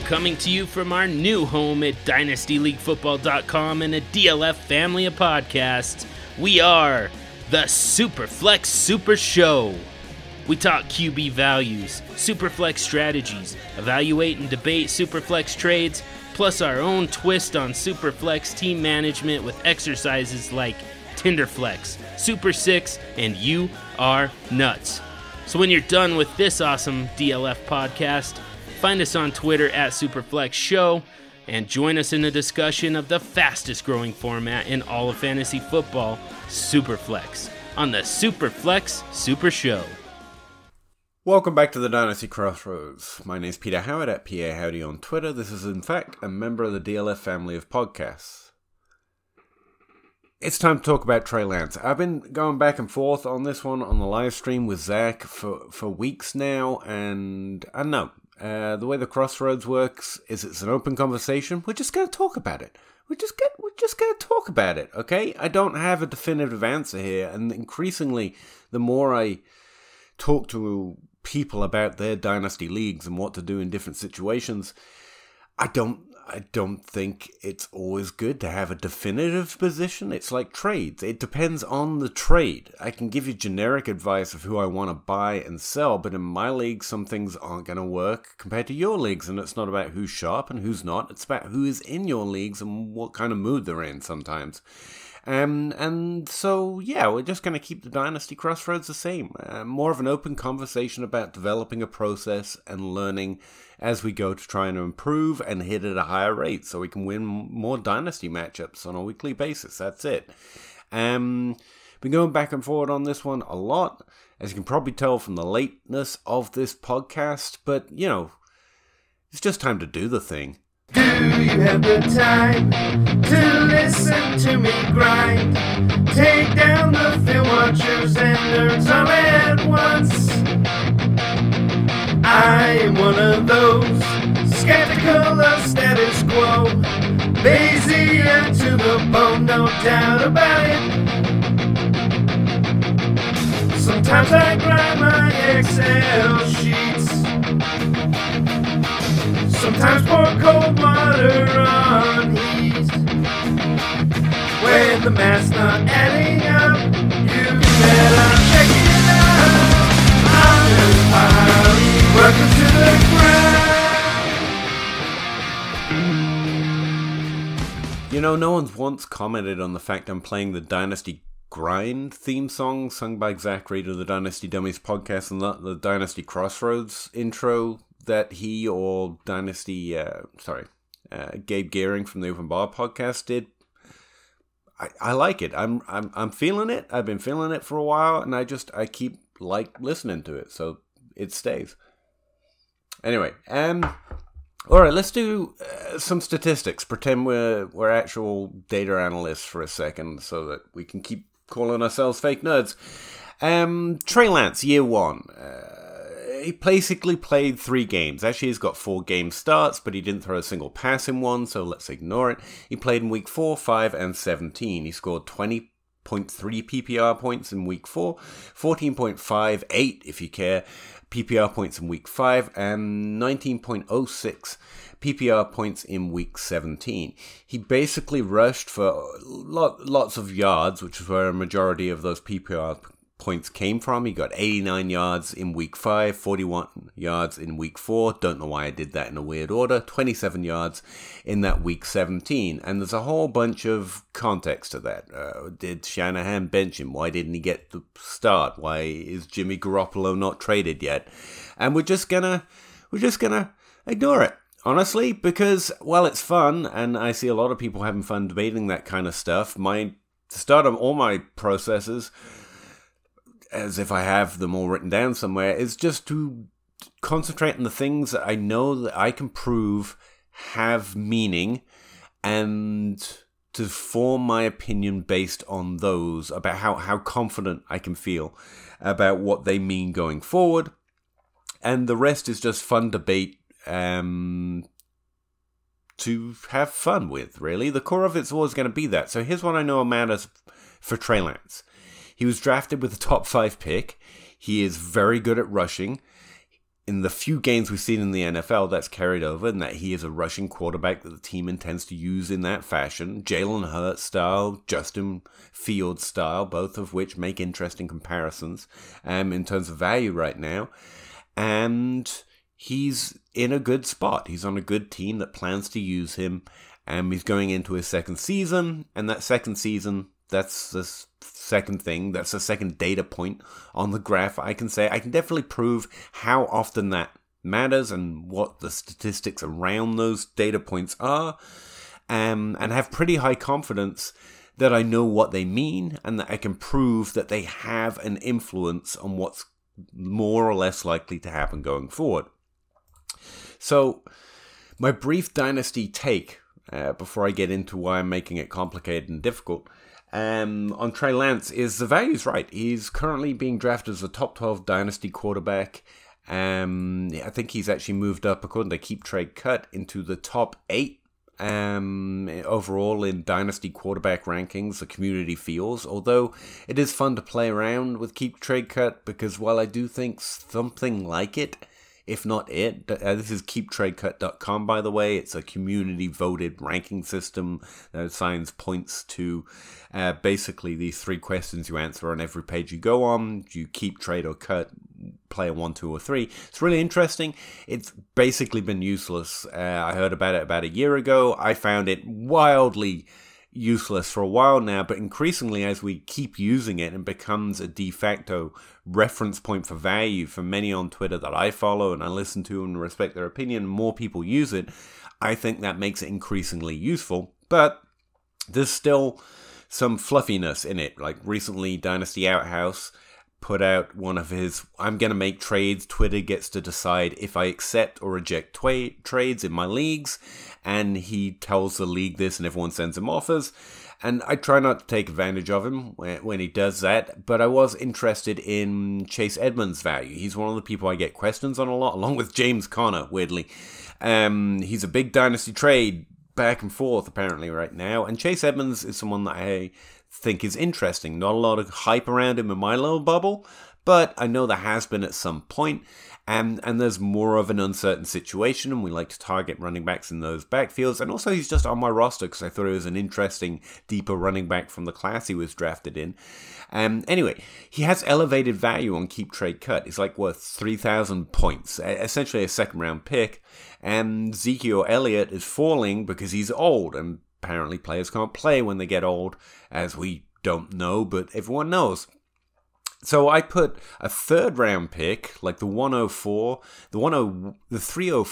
coming to you from our new home at DynastyLeagueFootball.com and a DLF family of podcasts. We are the Superflex Super Show. We talk QB values, Superflex strategies, evaluate and debate Superflex trades, plus our own twist on Superflex team management with exercises like Tinderflex, Super 6, and You Are Nuts. So when you're done with this awesome DLF podcast, find us on Twitter at Superflex Show and join us in the discussion of the fastest growing format in all of fantasy football, Superflex, on the Superflex Super Show. Welcome back to the Dynasty Crossroads. My name is Peter Howard at PA Howdy on Twitter. This is in fact a member of the DLF family of podcasts. It's time to talk about Trey Lance. I've been going back and forth on this one on the live stream with Zach for weeks now, and I don't know. The way the Crossroads works is it's an open conversation. We're just going to talk about it. We're just going to talk about it, okay? I don't have a definitive answer here, and increasingly, the more I talk to people about their dynasty leagues and what to do in different situations, I don't think it's always good to have a definitive position. It's like trades. It depends on the trade. I can give you generic advice of who I want to buy and sell, but in my league, some things aren't going to work compared to your leagues, and it's not about who's sharp and who's not. It's about who is in your leagues and what kind of mood they're in sometimes. And so, yeah, we're just going to keep the Dynasty Crossroads the same. More of an open conversation about developing a process and learning as we go to try and improve and hit at a higher rate so we can win more Dynasty matchups on a weekly basis. That's it. Been going back and forward on this one a lot, as you can probably tell from the lateness of this podcast, but, you know, it's just time to do the thing. Do you have the time to listen to me grind? Take down the film watchers and nerds all at once. I am one of those skeptical of status quo, lazy and to the bone, no doubt about it. Sometimes I grind my Excel sheets, sometimes pour cold water on heat. When the math's not adding up, you better check it out. I'm just piling, welcome to the ground. You know, no one's once commented on the fact I'm playing the Dynasty Grind theme song sung by Zach Reed of the Dynasty Dummies podcast and the Dynasty Crossroads intro that he or Gabe Gearing from the Open Bar podcast did. I like it. I'm feeling it. I've been feeling it for a while, and I keep listening to it, so it stays. Anyway, all right, let's do some statistics. Pretend we're actual data analysts for a second, so that we can keep calling ourselves fake nerds. Trey Lance, year one. He basically played 3 games. Actually, he's got 4 game starts, but he didn't throw a single pass in one, so let's ignore it. He played in week 4, 5, and 17. He scored 20.3 PPR points in week 4, 14.58 if you care, PPR points in week 5, and 19.06 PPR points in week 17. He basically rushed for lots of yards, which is where a majority of those PPR points came from. He got 89 yards in week 5, 41 yards in week 4. Don't know why I did that in a weird order. 27 yards in that week 17. And there's a whole bunch of context to that. Did Shanahan bench him? Why didn't he get the start? Why is Jimmy Garoppolo not traded yet? And we're just gonna ignore it. Honestly, because, well, it's fun, and I see a lot of people having fun debating that kind of stuff. The start of all my processes, as if I have them all written down somewhere, is just to concentrate on the things that I know that I can prove have meaning, and to form my opinion based on those, about how confident I can feel about what they mean going forward. And the rest is just fun debate to have fun with, really. The core of it's always going to be that. So here's what I know matters for Trey Lance. He was drafted with a top 5 pick. He is very good at rushing. in the few games we've seen in the NFL, that's carried over, and that he is a rushing quarterback that the team intends to use in that fashion. Jalen Hurts style, Justin Fields style, both of which make interesting comparisons in terms of value right now. And he's in a good spot. He's on a good team that plans to use him. He's going into his second season, and that second season, that's the second thing. That's the second data point on the graph. I can definitely prove how often that matters and what the statistics around those data points are, and have pretty high confidence that I know what they mean and that I can prove that they have an influence on what's more or less likely to happen going forward. So, my brief dynasty take, before I get into why I'm making it complicated and difficult, on Trey Lance is the value's right. He's currently being drafted as a top 12 dynasty quarterback. I think he's actually moved up, according to Keep Trade Cut, into the top 8 overall in dynasty quarterback rankings, the community feels. Although it is fun to play around with Keep Trade Cut, because while I do think something like it, if not it, this is keeptradecut.com, by the way. It's a community-voted ranking system that assigns points to basically these 3 questions you answer on every page you go on. Do you keep, trade, or cut player 1, 2, or 3? It's really interesting. It's basically been useless. I heard about it about a year ago. I found it wildly useless for a while now, but increasingly as we keep using it, and becomes a de facto reference point for value for many on Twitter that I follow and I listen to and respect their opinion. More people use it. I think that makes it increasingly useful, but there's still some fluffiness in it. Like recently, Dynasty Outhouse put out one of his I'm going to make trades. Twitter gets to decide if I accept or reject trades in my leagues. And he tells the league this and everyone sends him offers. And I try not to take advantage of him when he does that. But I was interested in Chase Edmonds' value. He's one of the people I get questions on a lot, along with James Conner, weirdly. He's a big dynasty trade back and forth apparently right now. And Chase Edmonds is someone that I think is interesting. Not a lot of hype around him in my little bubble, but I know there has been at some point. And there's more of an uncertain situation, and we like to target running backs in those backfields. And also, he's just on my roster because I thought it was an interesting, deeper running back from the class he was drafted in. Anyway, he has elevated value on Keep Trade Cut. He's like worth 3,000 points, essentially a second-round pick. And Ezekiel Elliott is falling because he's old, and apparently players can't play when they get old, as we don't know, but everyone knows. So I put a third-round pick, like the 104, the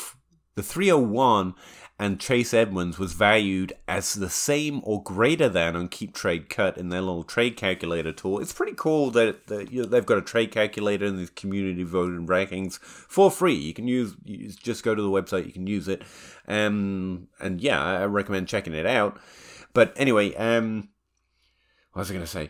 301, and Chase Edmonds was valued as the same or greater than on Keep Trade Cut in their little trade calculator tool. It's pretty cool that they've got a trade calculator in these community voted rankings for free. You can just go to the website, you can use it. And yeah, I recommend checking it out. But anyway, what was I going to say?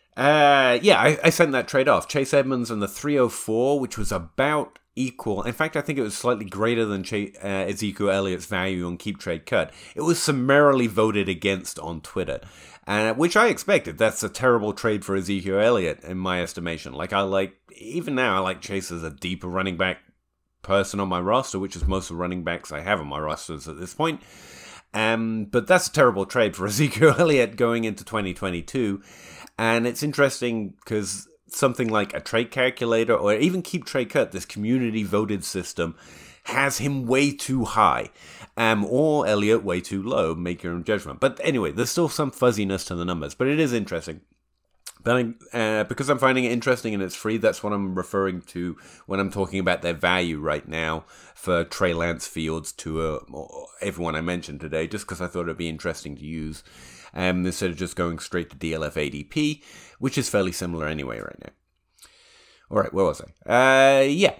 I sent that trade off. Chase Edmonds and the 304, which was about equal. In fact, I think it was slightly greater than Ezekiel Elliott's value on Keep Trade Cut. It was summarily voted against on Twitter, which I expected. That's a terrible trade for Ezekiel Elliott, in my estimation. Even now, I like Chase as a deeper running back person on my roster, which is most of the running backs I have on my rosters at this point. But that's a terrible trade for Ezekiel Elliott going into 2022. And it's interesting because something like a trade calculator or even Keep Trade Cut, this community voted system, has him way too high, or Elliott way too low. Make your own judgment. But anyway, there's still some fuzziness to the numbers, but it is interesting. But because I'm finding it interesting and it's free, that's what I'm referring to when I'm talking about their value right now for Trey Lance, Fields, Tua, everyone I mentioned today, just because I thought it'd be interesting to use. Instead of just going straight to DLF ADP, which is fairly similar anyway right now. All right, where was I?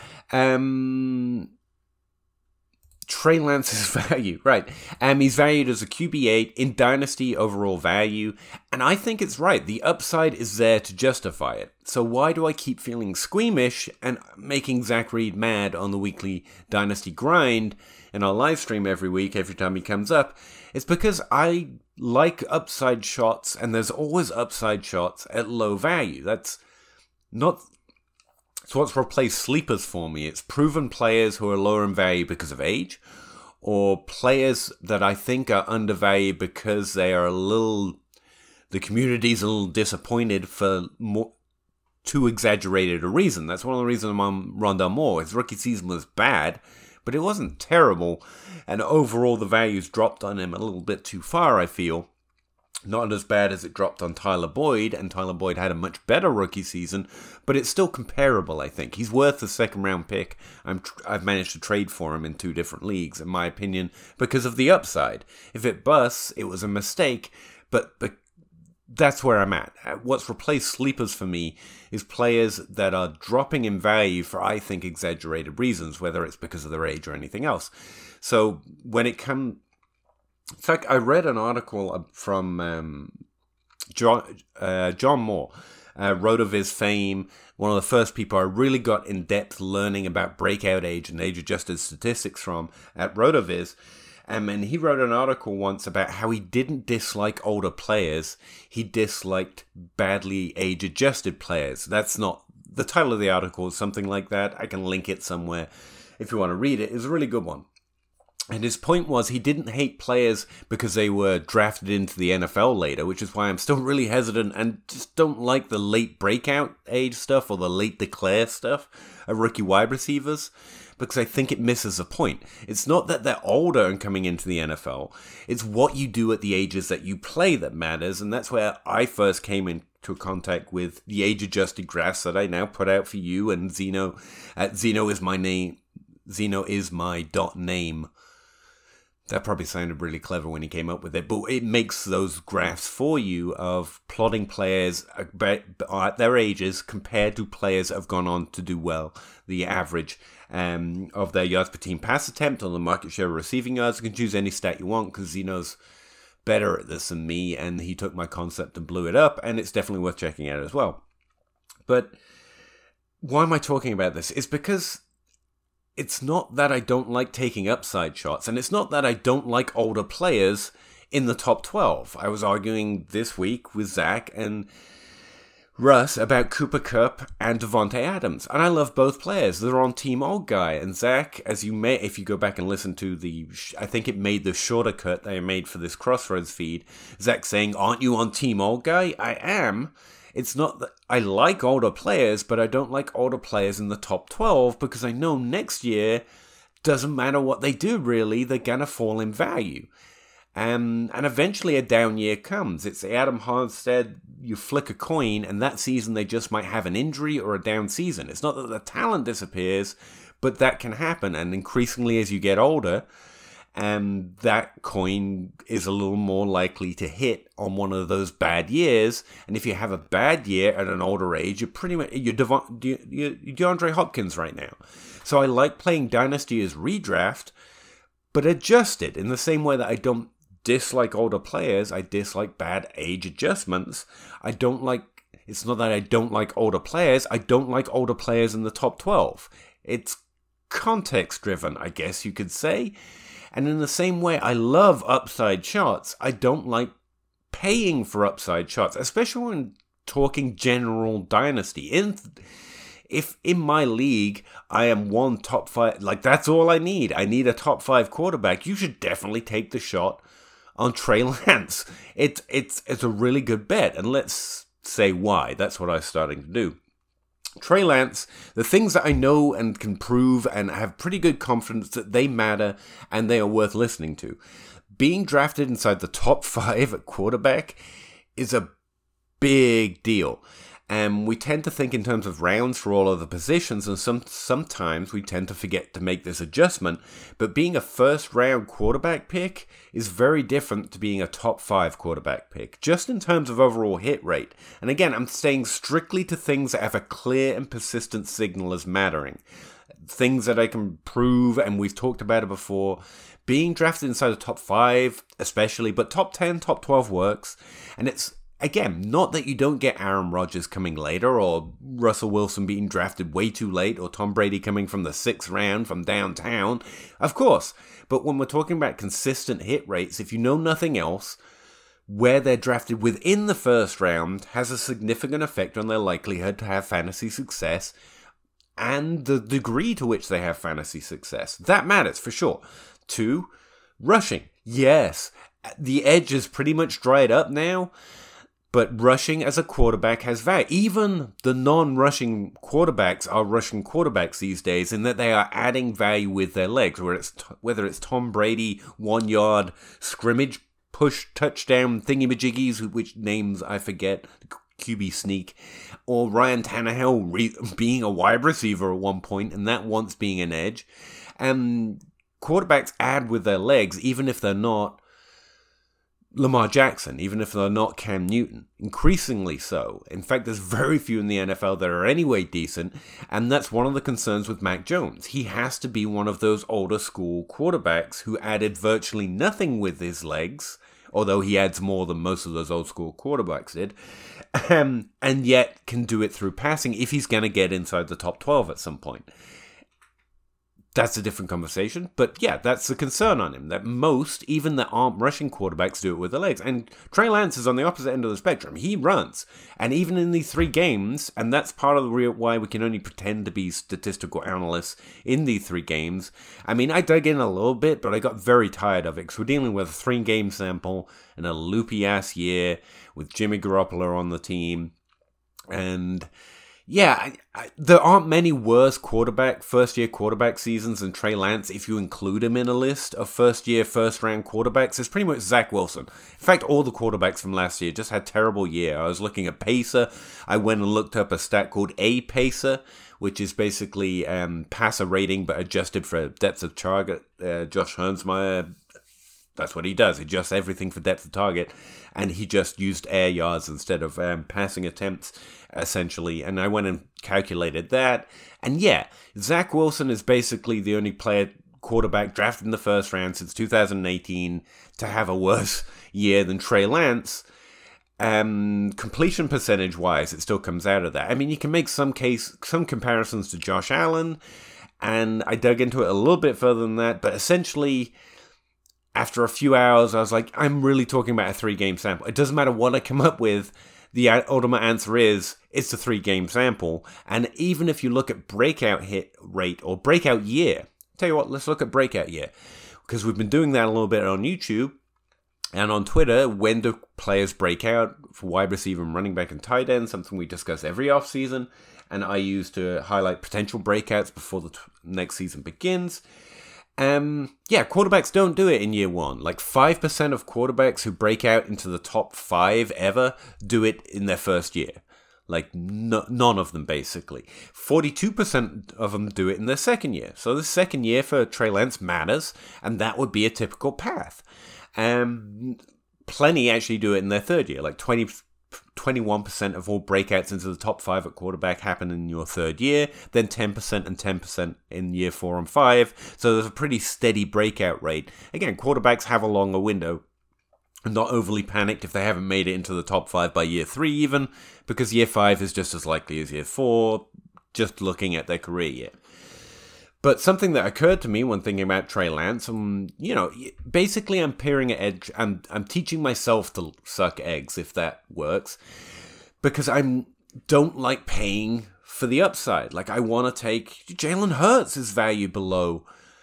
Trey Lance's value, right. He's valued as a QB8 in Dynasty overall value, and I think it's right. The upside is there to justify it. So why do I keep feeling squeamish and making Zach Reed mad on the weekly Dynasty grind in our live stream every week, every time he comes up? It's because I like upside shots, and there's always upside shots at low value. That's not... So what's replaced sleepers for me? It's proven players who are lower in value because of age, or players that I think are undervalued because they are the community's a little disappointed for too exaggerated a reason. That's one of the reasons I'm on Rondale Moore. His rookie season was bad, but it wasn't terrible, and overall the values dropped on him a little bit too far, I feel. Not as bad as it dropped on Tyler Boyd, and Tyler Boyd had a much better rookie season, but it's still comparable, I think. He's worth the second-round pick. I've managed to trade for him in 2 different leagues, in my opinion, because of the upside. If it busts, it was a mistake, but that's where I'm at. What's replaced sleepers for me is players that are dropping in value for, I think, exaggerated reasons, whether it's because of their age or anything else. So when it comes... It's like I read an article from John Moore, RotoViz fame, one of the first people I really got in-depth learning about breakout age and age-adjusted statistics from at RotoViz. And he wrote an article once about how he didn't dislike older players, he disliked badly age-adjusted players. That's not... The title of the article is something like that. I can link it somewhere if you want to read it. It's a really good one. And his point was he didn't hate players because they were drafted into the NFL later, which is why I'm still really hesitant and just don't like the late breakout age stuff or the late declare stuff of rookie wide receivers, because I think it misses the point. It's not that they're older and coming into the NFL. It's what you do at the ages that you play that matters, and that's where I first came into contact with the age-adjusted graphs that I now put out for you, and Zeno is my name. Zeno is my .name. That probably sounded really clever when he came up with it, but it makes those graphs for you of plotting players at their ages compared to players that have gone on to do well, the average of their yards per team pass attempt on the market share of receiving yards. You can choose any stat you want because Zeno's better at this than me, and he took my concept and blew it up, and it's definitely worth checking out as well. But why am I talking about this? It's because... It's not that I don't like taking upside shots, and it's not that I don't like older players in the top 12. I was arguing this week with Zach and Russ about Cooper Kupp and Devontae Adams, and I love both players. They're on Team Old Guy, and Zach, as you may, if you go back and listen to I think it made the shorter cut that I made for this Crossroads feed, Zach saying, aren't you on Team Old Guy? I am. It's not that I like older players, but I don't like older players in the top 12 because I know next year, doesn't matter what they do really, they're going to fall in value. And eventually a down year comes. It's Adam Harstad, you flick a coin, and that season they just might have an injury or a down season. It's not that the talent disappears, but that can happen. And increasingly as you get older, that coin is a little more likely to hit on one of those bad years. And if you have a bad year at an older age, you're pretty much you're DeAndre Hopkins right now. So I like playing Dynasty as redraft, but adjusted in the same way that I don't dislike older players. I dislike bad age adjustments. It's not that I don't like older players. I don't like older players in the top 12. It's context driven, I guess you could say. And in the same way, I love upside shots. I don't like paying for upside shots, especially when talking general dynasty. If in my league, I am one top 5, like that's all I need. I need a top 5 quarterback. You should definitely take the shot on Trey Lance. It's a really good bet. And let's say why. That's what I'm starting to do. Trey Lance, the things that I know and can prove and have pretty good confidence that they matter and they are worth listening to. Being drafted inside the top 5 at quarterback is a big deal. And we tend to think in terms of rounds for all of the positions, and sometimes we tend to forget to make this adjustment. But being a first-round quarterback pick is very different to being a top 5 quarterback pick, just in terms of overall hit rate. And again, I'm staying strictly to things that have a clear and persistent signal as mattering. Things that I can prove, and we've talked about it before. Being drafted inside the top 5, especially, but top 10, top 12 works. And it's again, not that you don't get Aaron Rodgers coming later, or Russell Wilson being drafted way too late, or Tom Brady coming from the 6th round from downtown. Of course. But when we're talking about consistent hit rates, if you know nothing else, where they're drafted within the first round has a significant effect on their likelihood to have fantasy success and the degree to which they have fantasy success. That matters for sure. 2, rushing. Yes, the edge is pretty much dried up now, but rushing as a quarterback has value. Even the non-rushing quarterbacks are rushing quarterbacks these days in that they are adding value with their legs, whether it's Tom Brady 1-yard scrimmage push touchdown thingy-majiggies, which names I forget, QB sneak, or Ryan Tannehill being a wide receiver at one point, and that once being an edge. And quarterbacks add with their legs, even if they're not Lamar Jackson, even if they're not Cam Newton. Increasingly so. In fact, there's very few in the NFL that are anyway decent, and that's one of the concerns with Mac Jones. He has to be one of those older school quarterbacks who added virtually nothing with his legs, although he adds more than most of those old school quarterbacks did, and yet can do it through passing if he's going to get inside the top 12 at some point. That's a different conversation, but yeah, that's the concern on him, that most, even that aren't rushing quarterbacks, do it with their legs. And Trey Lance is on the opposite end of the spectrum. He runs, and even in these 3 games, and that's part of the why we can only pretend to be statistical analysts in these 3 games. I mean, I dug in a little bit, but I got very tired of it, because we're dealing with a 3-game sample and a loopy-ass year with Jimmy Garoppolo on the team, and yeah, there aren't many worse first-year quarterback seasons than Trey Lance if you include him in a list of first-year, first-round quarterbacks. It's pretty much Zach Wilson. In fact, all the quarterbacks from last year just had a terrible year. I was looking at Pacer. I went and looked up a stat called A-Pacer, which is basically passer rating but adjusted for depth of target. Josh Hernsmeyer, that's what he does. He adjusts everything for depth of target, and he just used air yards instead of passing attempts, essentially. And I went and calculated that. And yeah, Zach Wilson is basically the only quarterback drafted in the first round since 2018 to have a worse year than Trey Lance. Completion percentage-wise, it still comes out of that. I mean, you can make some comparisons to Josh Allen, and I dug into it a little bit further than that, but essentially, after a few hours, I was like, I'm really talking about a 3-game sample. It doesn't matter what I come up with. The ultimate answer is, it's a 3-game sample. And even if you look at breakout hit rate or breakout year, tell you what, let's look at breakout year. Because we've been doing that a little bit on YouTube and on Twitter. When do players break out for wide receiver and running back and tight end? Something we discuss every offseason. And I use to highlight potential breakouts before the next season begins. Yeah, quarterbacks don't do it in year 1. Like 5% of quarterbacks who break out into the top 5 ever do it in their first year. Like none of them, basically. 42% of them do it in their second year. So the second year for Trey Lance matters, and that would be a typical path. Plenty actually do it in their third year. Like 21% of all breakouts into the top 5 at quarterback happen in your third year, then 10% and 10% in year 4 and 5. So there's a pretty steady breakout rate. Again, quarterbacks have a longer window. I'm not overly panicked if they haven't made it into the top 5 by year 3 even, because year 5 is just as likely as year 4, just looking at their career year. But something that occurred to me when thinking about Trey Lance, basically I'm peering at edge. I'm teaching myself to suck eggs, if that works, because I don't like paying for the upside. Like, I want to take Jalen Hurts' value below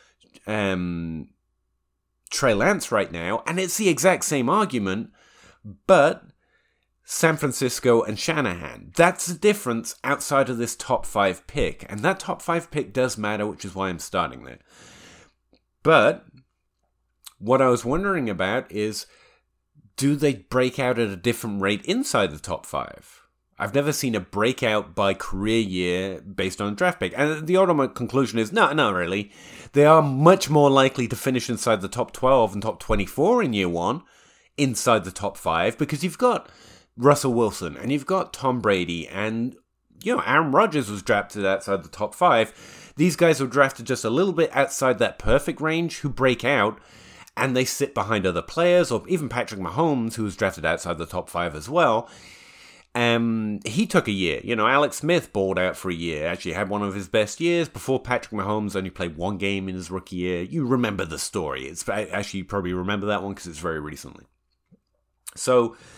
Trey Lance right now, and it's the exact same argument, but San Francisco and Shanahan. That's the difference outside of this top 5 pick. And that top 5 pick does matter, which is why I'm starting there. But what I was wondering about is, do they break out at a different rate inside the top 5? I've never seen a breakout by career year based on a draft pick. And the ultimate conclusion is, no, not really. They are much more likely to finish inside the top 12 and top 24 in year 1, inside the top 5, because you've got Russell Wilson, and you've got Tom Brady, and, Aaron Rodgers was drafted outside the top 5. These guys were drafted just a little bit outside that perfect range, who break out, and they sit behind other players, or even Patrick Mahomes, who was drafted outside the top 5 as well. He took a year. Alex Smith balled out for a year, actually had one of his best years before Patrick Mahomes only played 1 game in his rookie year. You remember the story. You probably remember that one because it's very recently. So,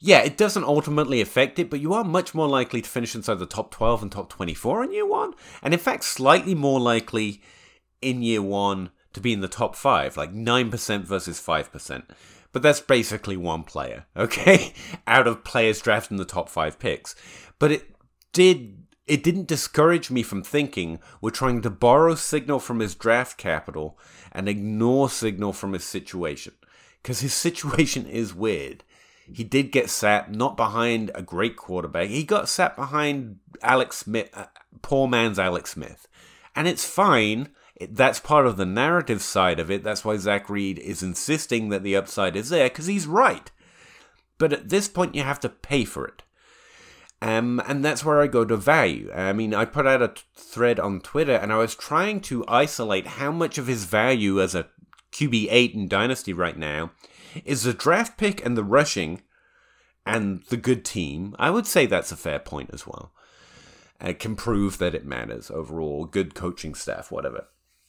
yeah, it doesn't ultimately affect it, but you are much more likely to finish inside the top 12 and top 24 in year one. And in fact, slightly more likely in year one to be in the top 5, like 9% versus 5%. But that's basically one player, okay? Out of players drafted in the top 5 picks. But it didn't discourage me from thinking we're trying to borrow signal from his draft capital and ignore signal from his situation. Because his situation is weird. He did get sat not behind a great quarterback. He got sat behind Alex Smith, poor man's Alex Smith. And it's fine. That's part of the narrative side of it. That's why Zach Reed is insisting that the upside is there, because he's right. But at this point, you have to pay for it. And that's where I go to value. I mean, I put out a thread on Twitter, and I was trying to isolate how much of his value as a QB8 in Dynasty right now is the draft pick and the rushing and the good team. I would say that's a fair point as well. It can prove that it matters overall. Good coaching staff, whatever.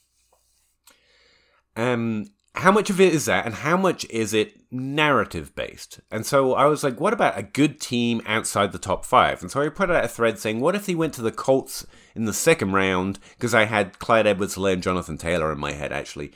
How much of it is that, and how much is it narrative-based? And so I was like, what about a good team outside the top 5? And so I put out a thread saying, what if he went to the Colts in the second round? Because I had Clyde Edwards-Helaire and Jonathan Taylor in my head, actually.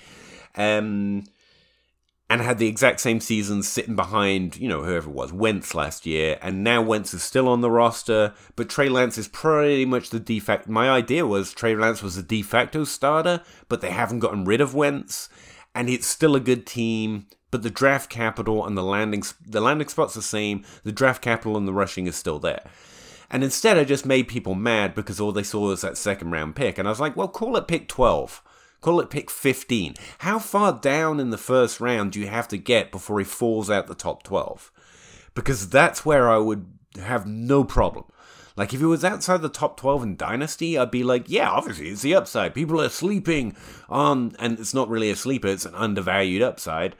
And had the exact same season sitting behind, whoever it was, Wentz last year. And now Wentz is still on the roster, but Trey Lance is pretty much the de facto. My idea was Trey Lance was the de facto starter, but they haven't gotten rid of Wentz. And it's still a good team, but the draft capital and the landing spot's the same. The draft capital and the rushing is still there. And instead, I just made people mad because all they saw was that second round pick. And I was like, well, call it pick 12. Call it pick 15. How far down in the first round do you have to get before he falls out the top 12? Because that's where I would have no problem. Like, if it was outside the top 12 in Dynasty, I'd be like, yeah, obviously, it's the upside. People are sleeping on, and it's not really a sleeper, it's an undervalued upside,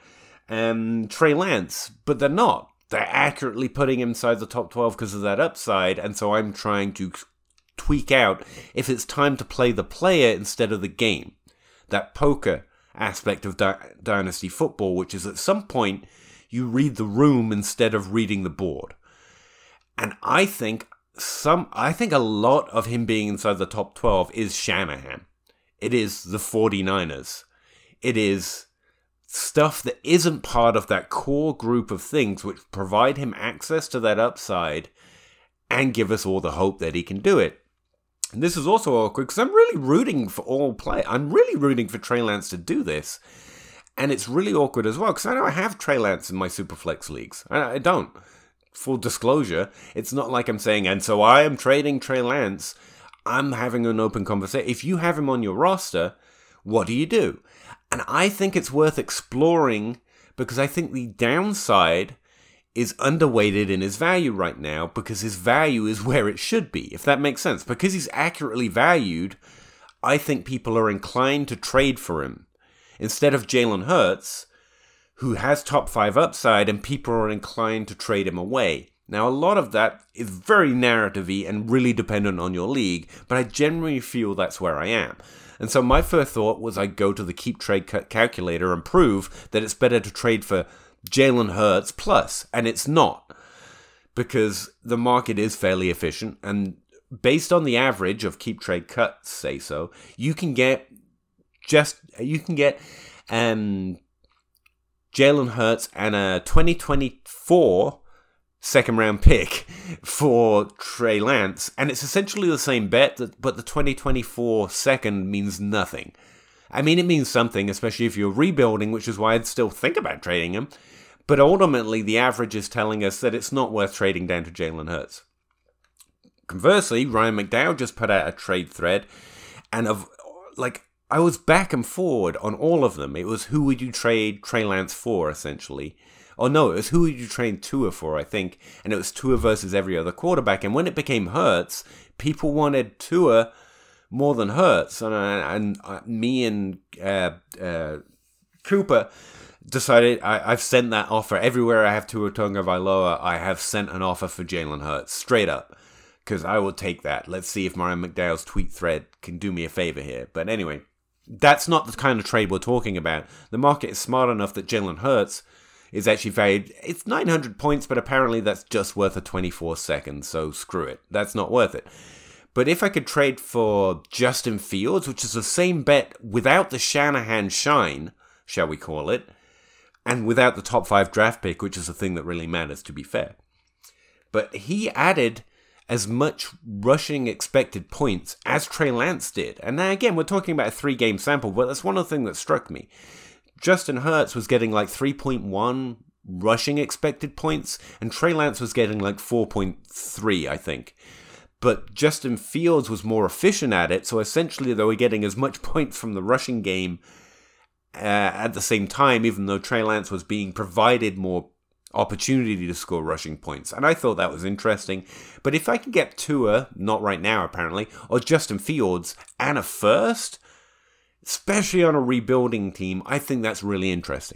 Trey Lance. But they're not. They're accurately putting him inside the top 12 because of that upside, and so I'm trying to tweak out if it's time to play the player instead of the game. That poker aspect of Dynasty football, which is at some point you read the room instead of reading the board. And I think a lot of him being inside the top 12 is Shanahan. It is the 49ers. It is stuff that isn't part of that core group of things which provide him access to that upside and give us all the hope that he can do it. And this is also awkward because I'm really rooting for all play. I'm really rooting for Trey Lance to do this. And it's really awkward as well because I don't have Trey Lance in my Superflex leagues. I don't. Full disclosure, it's not like I'm saying, and so I am trading Trey Lance. I'm having an open conversation. If you have him on your roster, what do you do? And I think it's worth exploring because I think the downside is underweighted in his value right now because his value is where it should be, if that makes sense. Because he's accurately valued, I think people are inclined to trade for him. Instead of Jalen Hurts, who has top 5 upside, and people are inclined to trade him away. Now, a lot of that is very narrative-y and really dependent on your league, but I generally feel that's where I am. And so my first thought was I'd go to the Keep Trade calculator and prove that it's better to trade for Jalen Hurts plus, and it's not, because the market is fairly efficient, and based on the average of Keep Trade cuts, say so, you can get Jalen Hurts and a 2024 second round pick for Trey Lance, and it's essentially the same bet, but the 2024 second means nothing. I mean, it means something, especially if you're rebuilding, which is why I'd still think about trading him. But ultimately, the average is telling us that it's not worth trading down to Jalen Hurts. Conversely, Ryan McDowell just put out a trade thread, and I was back and forward on all of them. It was who would you trade Trey Lance for, essentially. Or no, it was who would you trade Tua for, I think. And it was Tua versus every other quarterback. And when it became Hurts, people wanted Tua more than Hurts. And me and Cooper decided I've sent that offer. Everywhere I have Tua Tagovailoa, I have sent an offer for Jalen Hurts, straight up. Because I will take that. Let's see if Ryan McDowell's tweet thread can do me a favor here. But anyway, that's not the kind of trade we're talking about. The market is smart enough that Jalen Hurts is actually valued. It's 900 points, but apparently that's just worth a 24 seconds, so screw it. That's not worth it. But if I could trade for Justin Fields, which is the same bet without the Shanahan shine, shall we call it, and without the top 5 draft pick, which is the thing that really matters, to be fair. But he added as much rushing expected points as Trey Lance did. And now, again, we're talking about a 3-game sample, but that's one of the things that struck me. Justin Hurts was getting like 3.1 rushing expected points, and Trey Lance was getting like 4.3, I think. But Justin Fields was more efficient at it, so essentially they were getting as much points from the rushing game at the same time, even though Trey Lance was being provided more opportunity to score rushing points. And I thought that was interesting. But if I can get Tua, not right now apparently, or Justin Fields, and a first, especially on a rebuilding team, I think that's really interesting.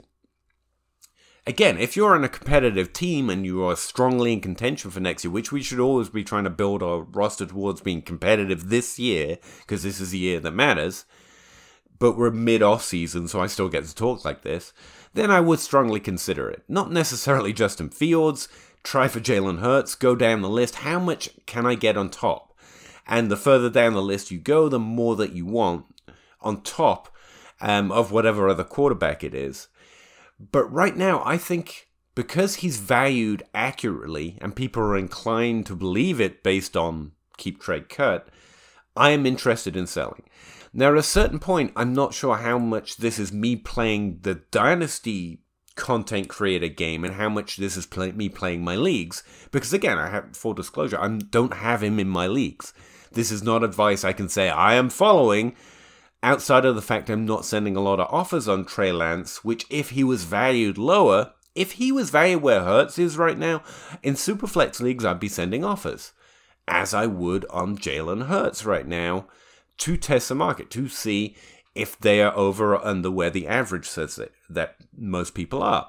Again, if you're in a competitive team and you are strongly in contention for next year, which we should always be trying to build our roster towards being competitive this year, because this is the year that matters, but we're mid-off season, so I still get to talk like this, then I would strongly consider it. Not necessarily Justin Fields, try for Jalen Hurts, go down the list. How much can I get on top? And the further down the list you go, the more that you want on top of whatever other quarterback it is. But right now, I think because he's valued accurately and people are inclined to believe it based on keep, trade, cut, I am interested in selling. Now, at a certain point, I'm not sure how much this is me playing the Dynasty content creator game and how much this is me playing my leagues. Because again, I have full disclosure, I don't have him in my leagues. This is not advice I can say I am following, outside of the fact I'm not sending a lot of offers on Trey Lance, which if he was valued lower, if he was valued where Hurts is right now, in Superflex leagues I'd be sending offers, as I would on Jalen Hurts right now, to test the market, to see if they are over or under where the average says that most people are.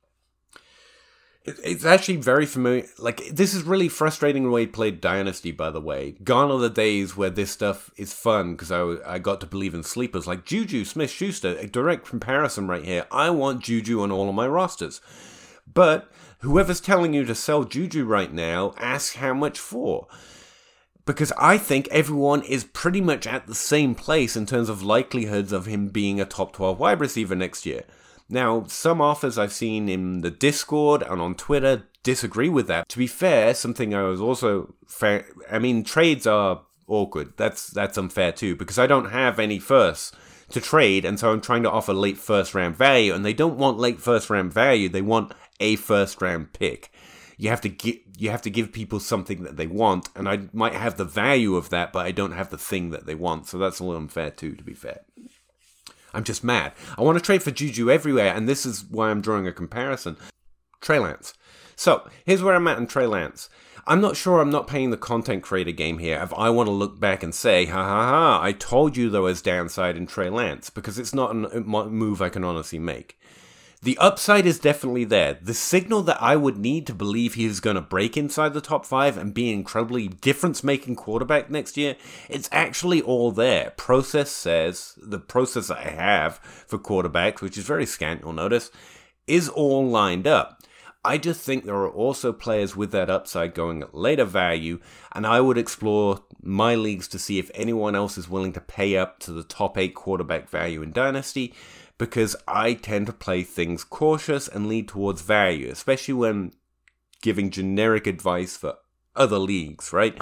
It's actually very familiar. Like, this is really frustrating the way he played Dynasty, by the way. Gone are the days where this stuff is fun, because I got to believe in sleepers. Like Juju Smith-Schuster, a direct comparison right here. I want Juju on all of my rosters. But whoever's telling you to sell Juju right now, ask how much for. Because I think everyone is pretty much at the same place in terms of likelihoods of him being a top 12 wide receiver next year. Now, some offers I've seen in the Discord and on Twitter disagree with that. To be fair, something I was also fair. I mean, trades are awkward. That's unfair too, because I don't have any firsts to trade, and so I'm trying to offer late first round value, and they don't want late first round value. They want a first round pick. You have to give people something that they want, and I might have the value of that, but I don't have the thing that they want. So that's a little unfair too, to be fair. I'm just mad. I want to trade for Juju everywhere, and this is why I'm drawing a comparison. Trey Lance. So, here's where I'm at in Trey Lance. I'm not sure I'm not playing the content creator game here if I want to look back and say, I told you there was downside in Trey Lance, because it's not a move I can honestly make. The upside is definitely there. The signal that I would need to believe he is going to break inside the top 5 and be an incredibly difference-making quarterback next year, it's actually all there. Process says, the process I have for quarterbacks, which is very scant, you'll notice, is all lined up. I just think there are also players with that upside going at later value, and I would explore my leagues to see if anyone else is willing to pay up to the top 8 quarterback value in Dynasty, because I tend to play things cautious and lead towards value, especially when giving generic advice for other leagues, right?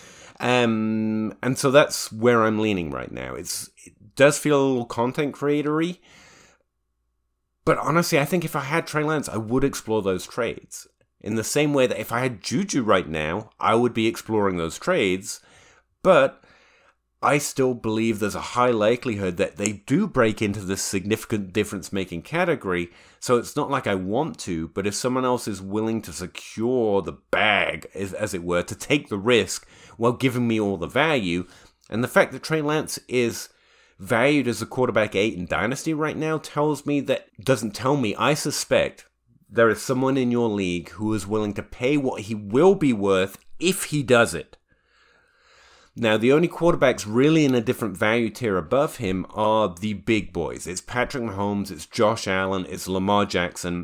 And so that's where I'm leaning right now. It does feel a little content creatory, but honestly, I think if I had Trey Lance, I would explore those trades. In the same way that if I had Juju right now, I would be exploring those trades, but I still believe there's a high likelihood that they do break into this significant difference-making category, so it's not like I want to, but if someone else is willing to secure the bag, as it were, to take the risk while giving me all the value, and the fact that Trey Lance is valued as a quarterback 8 in Dynasty right now doesn't tell me, I suspect there is someone in your league who is willing to pay what he will be worth if he does it. Now, the only quarterbacks really in a different value tier above him are the big boys. It's Patrick Mahomes, it's Josh Allen, it's Lamar Jackson,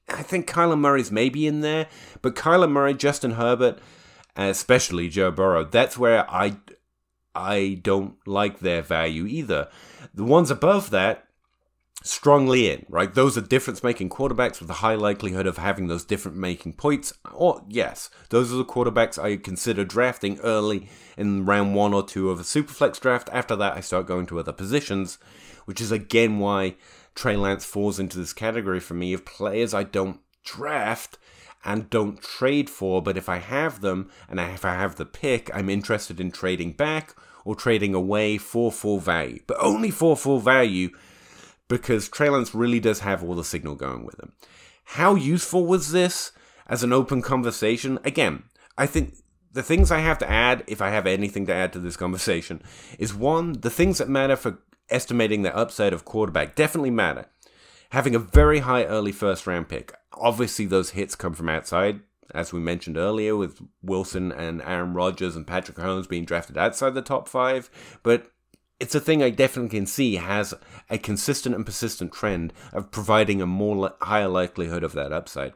I think Kyler Murray's maybe in there, but Kyler Murray, Justin Herbert, especially Joe Burrow, that's where I don't like their value either. The ones above that, strongly in, right? Those are difference-making quarterbacks with a high likelihood of having those difference-making points. Or, yes, those are the quarterbacks I consider drafting early in round 1 or 2 of a Superflex draft. After that, I start going to other positions, which is again why Trey Lance falls into this category for me of players I don't draft and don't trade for, but if I have them, and if I have the pick, I'm interested in trading back or trading away for full value. But only for full value, because Trey Lance really does have all the signal going with him. How useful was this as an open conversation? Again, I think the things I have to add, if I have anything to add to this conversation, is one, the things that matter for estimating the upside of quarterback definitely matter. Having a very high early first round pick. Obviously those hits come from outside, as we mentioned earlier, with Wilson and Aaron Rodgers and Patrick Mahomes being drafted outside the top 5, but it's a thing I definitely can see has a consistent and persistent trend of providing a higher likelihood of that upside.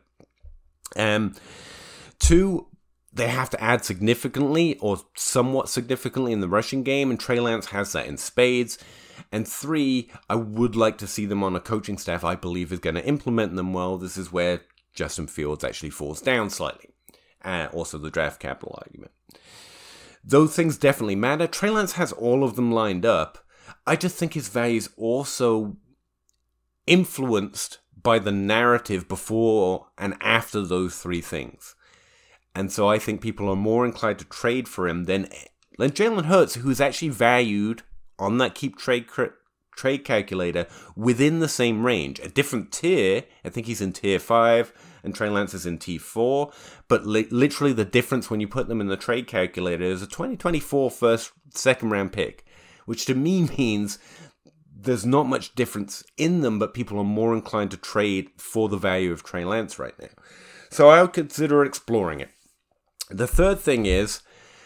2, they have to add significantly or somewhat significantly in the rushing game, and Trey Lance has that in spades. And 3, I would like to see them on a coaching staff I believe is going to implement them well. This is where Justin Fields actually falls down slightly. Also the draft capital argument. Those things definitely matter. Trey Lance has all of them lined up. I just think his value is also influenced by the narrative before and after those 3 things. And so I think people are more inclined to trade for him than Jalen Hurts, who's actually valued on that keep trade calculator within the same range. A different tier. I think he's in tier 5 and Trey Lance is in tier 4. But literally the difference when you put them in the trade calculator is a 2024 second round pick, which to me means there's not much difference in them, but people are more inclined to trade for the value of Trey Lance right now. So I would consider exploring it. The third thing is,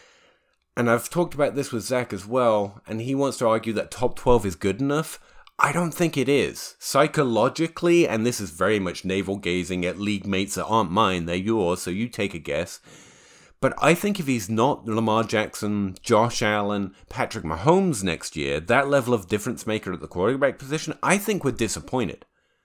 and I've talked about this with Zach as well, and he wants to argue that top 12 is good enough. I don't think it is. Psychologically, and this is very much navel-gazing at league mates that aren't mine, they're yours, so you take a guess. But I think if he's not Lamar Jackson, Josh Allen, Patrick Mahomes next year, that level of difference maker at the quarterback position, I think we're disappointed.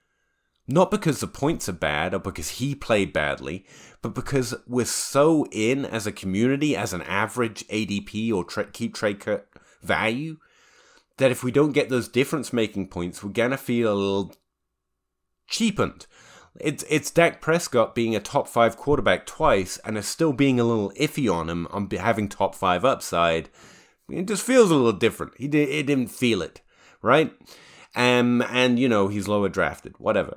Not because the points are bad or because he played badly, but because we're so in as a community, as an average ADP or keep trade cut value, that if we don't get those difference-making points, we're going to feel a little cheapened. It's Dak Prescott being a top 5 quarterback twice and is still being a little iffy on him on having top 5 upside. It just feels a little different. He didn't feel it, right? And, you know, he's lower drafted, whatever.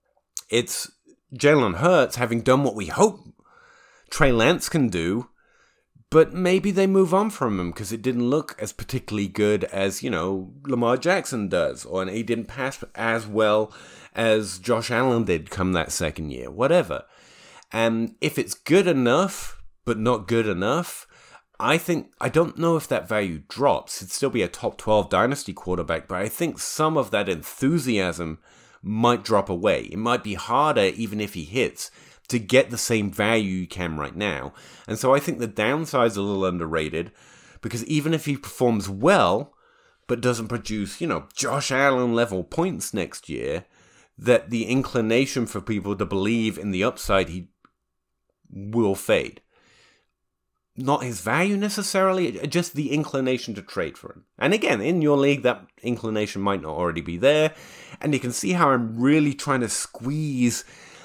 It's Jalen Hurts having done what we hope Trey Lance can do, but maybe they move on from him because it didn't look as particularly good as, you know, Lamar Jackson does, or he didn't pass as well as Josh Allen did come that second year, whatever. And if it's good enough, but not good enough, I don't know if that value drops. It'd still be a top 12 dynasty quarterback, but I think some of that enthusiasm might drop away. It might be harder, even if he hits, to get the same value you can right now. And so I think the downside's a little underrated, because even if he performs well, but doesn't produce, you know, Josh Allen level points next year, that the inclination for people to believe in the upside he will fade. Not his value necessarily, just the inclination to trade for him. And again, in your league, that inclination might not already be there. And you can see how I'm really trying to squeeze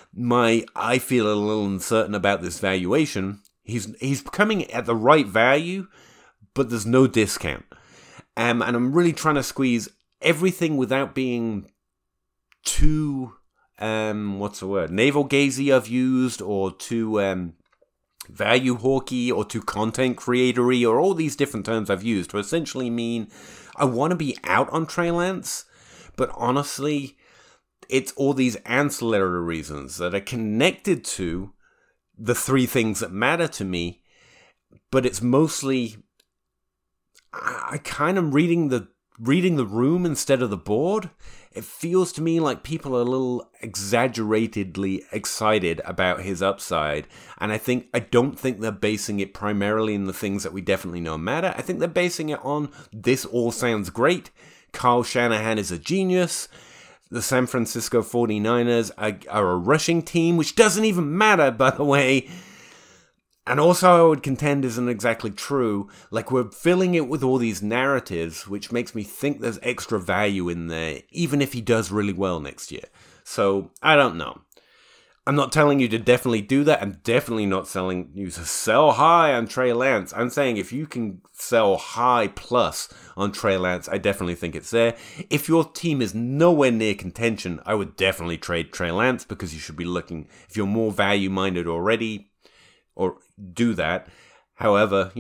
I feel a little uncertain about this valuation. He's coming at the right value, but there's no discount. And I'm really trying to squeeze everything without being too, navel-gazy I've used, or too, value hawky, or too content creatory, or all these different terms I've used to essentially mean I want to be out on Trey Lance, but honestly, it's all these ancillary reasons that are connected to the 3 things that matter to me, but it's mostly, I kind of reading the reading the room instead of the board, it feels to me like people are a little exaggeratedly excited about his upside. And I don't think they're basing it primarily in the things that we definitely know matter. I think they're basing it on, this all sounds great. Kyle Shanahan is a genius. The San Francisco 49ers are a rushing team, which doesn't even matter, by the way. And also I would contend isn't exactly true. Like, we're filling it with all these narratives, which makes me think there's extra value in there, even if he does really well next year. So, I don't know. I'm not telling you to definitely do that. I'm definitely not telling you to sell high on Trey Lance. I'm saying if you can sell high plus on Trey Lance, I definitely think it's there. If your team is nowhere near contention, I would definitely trade Trey Lance, because you should be looking, if you're more value-minded already, or do that. However,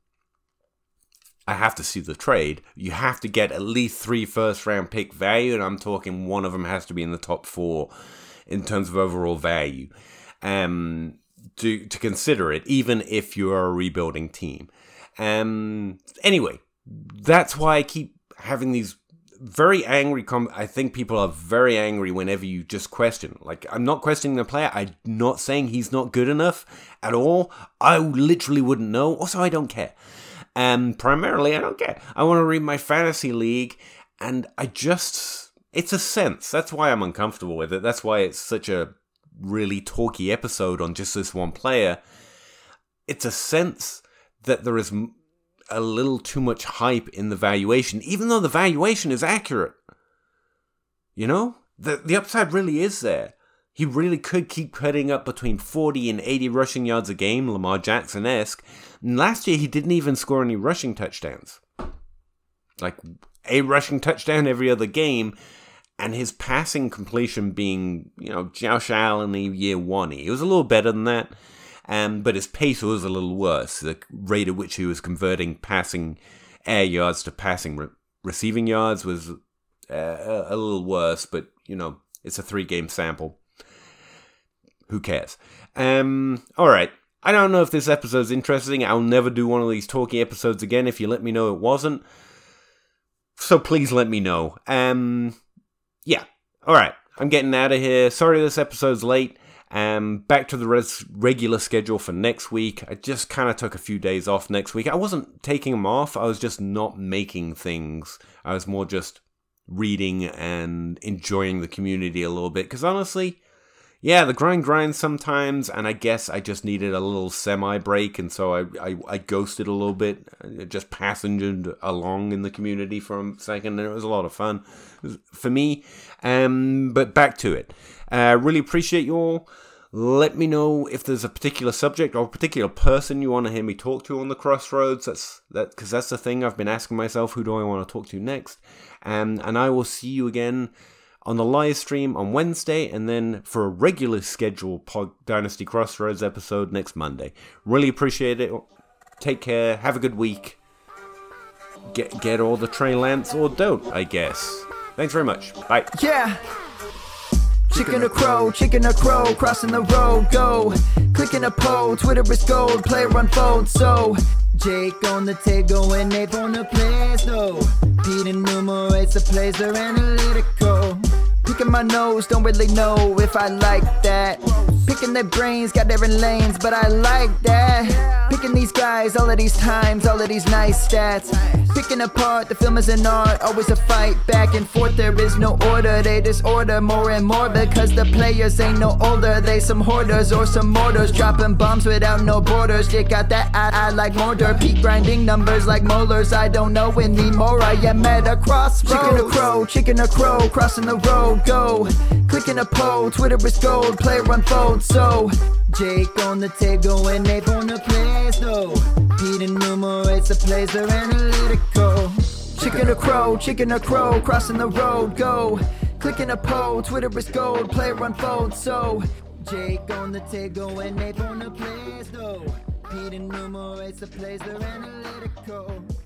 I have to see the trade. You have to get at least 3 first-round pick value, and I'm talking one of them has to be in the top 4 in terms of overall value to consider it, even if you're a rebuilding team. Anyway, that's why I keep having these very angry I think people are very angry whenever you just question. Like, I'm not questioning the player. I'm not saying he's not good enough at all. I literally wouldn't know. Also, I don't care. Primarily, I don't care. I want to read my fantasy league, and it's a sense. That's why I'm uncomfortable with it. That's why it's such a really talky episode on just this one player. It's a sense that there is a little too much hype in the valuation, even though the valuation is accurate. The upside really is there. He really could keep cutting up between 40 and 80 rushing yards a game, Lamar Jackson-esque. And last year, he didn't even score any rushing touchdowns. Like, a rushing touchdown every other game, and his passing completion being, Josh Allen in year 1. He was a little better than that. But his pace was a little worse. The rate at which he was converting passing air yards to passing receiving yards was a little worse. But, it's a 3-game sample. Who cares? All right. I don't know if this episode's interesting. I'll never do one of these talky episodes again if you let me know it wasn't. So please let me know. Yeah. All right. I'm getting out of here. Sorry this episode's late. Back to the regular schedule for next week. I just kind of took a few days off next week. I wasn't taking them off. I was just not making things. I was more just reading and enjoying the community a little bit. Because honestly, yeah, the grind grinds sometimes. And I guess I just needed a little semi-break. And so I ghosted a little bit. I just passengered along in the community for a second. And it was a lot of fun for me. But back to it. Really appreciate you all. Let me know if there's a particular subject or a particular person you want to hear me talk to on the Crossroads. Because that's the thing I've been asking myself. Who do I want to talk to next? And I will see you again on the live stream on Wednesday, and then for a regular scheduled Dynasty Crossroads episode next Monday. Really appreciate it. Take care. Have a good week. Get all the Trey Lance or don't, I guess. Thanks very much. Bye. Yeah. Chicken or crow, crossing the road, go. Clicking a poll, Twitter is gold, player unfold, so. Jake on the Tego and Abe on the plays, though. Pete enumerates the plays, they're analytical. Picking my nose, don't really know if I like that. Picking their brains, got different lanes, but I like that. Picking these guys, all of these times, all of these nice stats. Picking apart, the film is an art, always a fight back and forth. There is no order, they disorder more and more because the players ain't no older. They some hoarders or some mortars, dropping bombs without no borders. They got that I like mortar, peak grinding numbers like molars. I don't know anymore, I am at a crossroads. Chicken or crow, crossing the road, go. Clicking a poll, Twitter is gold, player unfold, so. Jake on the Tego and Abe on the plays, though. Pete enumerates the plays, they're analytical. Chicken or crow, crossing the road, go. Clicking a poll, Twitter is gold, player unfold, so. Jake on the Tego and Abe on the plays, though. Pete enumerates the plays, they're analytical.